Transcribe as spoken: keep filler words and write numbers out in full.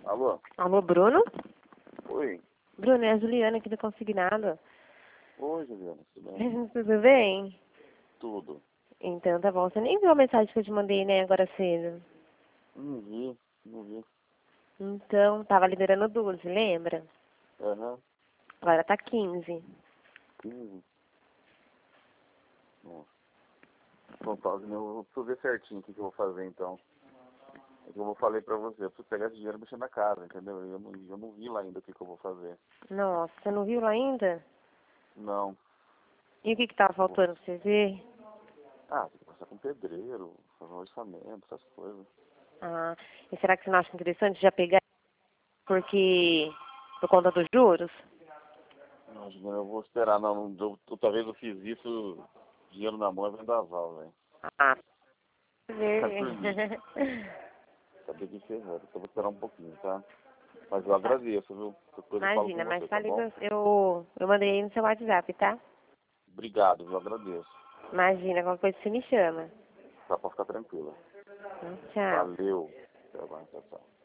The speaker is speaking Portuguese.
Alô? Alô, Bruno? Oi. Bruno, é a Juliana aqui do Consignado. Oi, Juliana, tudo bem? Tudo bem? Tudo. Então tá bom. Você nem viu a mensagem que eu te mandei, né, agora cedo. Não vi, não vi. Então, tava liberando doze, lembra? Aham. Agora tá quinze. quinze. Nossa. Então tá, eu preciso ver certinho o que, que eu vou fazer então. É que eu falei pra você, eu preciso pegar esse dinheiro e mexer na casa, entendeu? Eu não, eu não vi lá ainda o que, que eu vou fazer. Nossa, você não viu lá ainda? Não. E o que que tava faltando pra você ver? Ah, tem que passar com pedreiro, fazer um orçamento, essas coisas. Ah, e será que você não acha interessante já pegar porque por conta dos juros? Não, Juliana, eu vou esperar, não, não eu, eu, talvez eu fiz isso, dinheiro na mão é vendaval, velho. Ah, Tá por mim. Sabia que ferrou, então eu vou esperar um pouquinho, tá? Mas eu agradeço, viu? Depois eu falo com imagina, mas você, tá tá ali, bom? no- eu, eu mandei aí no seu WhatsApp, tá? Obrigado, eu agradeço. Imagina, qualquer coisa você me chama. Tá pra ficar tranquila. Então, tchau. Valeu. Até mais, tchau, tchau.